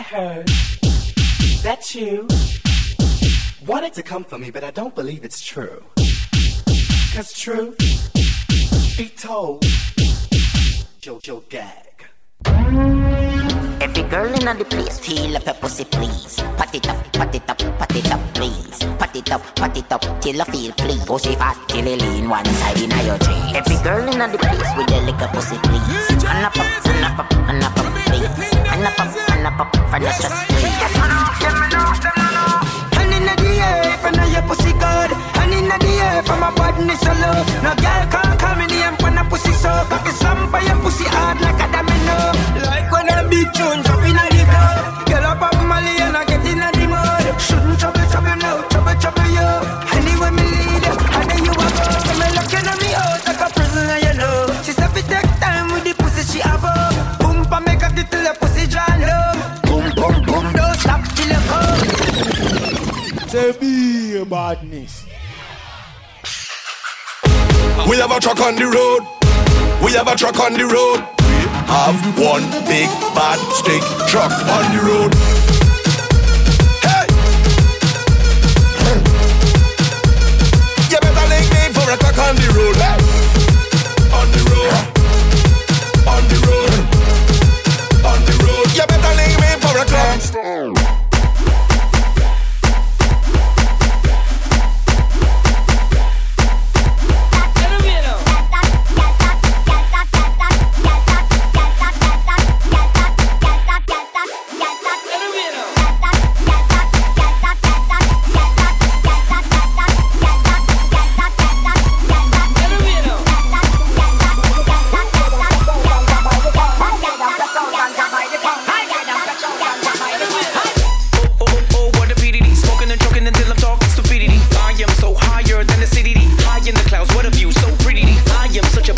heard that you wanted to come for me, but I don't believe it's true. 'Cause truth be told, you'll gag. Every girl in the place, feel up your pussy, please. Pat it up, pat it up, pat it up, please. Pat it up, till I feel please. Pussy fat, till it lean one side in your jeans. Every girl in the place with a lick of pussy, please. And up, and up, and up, please. And up, for the stress, please. Hand in the air, from your pussy good. Hand in the air, from my badness alone. No girl can't come in here and a pussy so. Cocky slam by your pussy hard like a domino. Like when a big tune drop in a club. Girl up on Molly and I get in a the mud. Shouldn't trouble now, trouble yo. Anyway me lead, and then you a go. So me looking at me out like a prisoner, you know. She said we take time with the pussy she have up. Boom, pa make up the till the pussy dry low. Boom, boom, boom, don't stop till you come. Say be a badness. We have a truck on the road. We have a truck on the road. We have one big bad stick truck on the road. Hey! You better link me for a truck on the road. Hey! On the road. On the road. On the road. You better link me for a truck.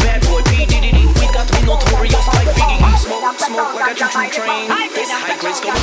Train. This high grades go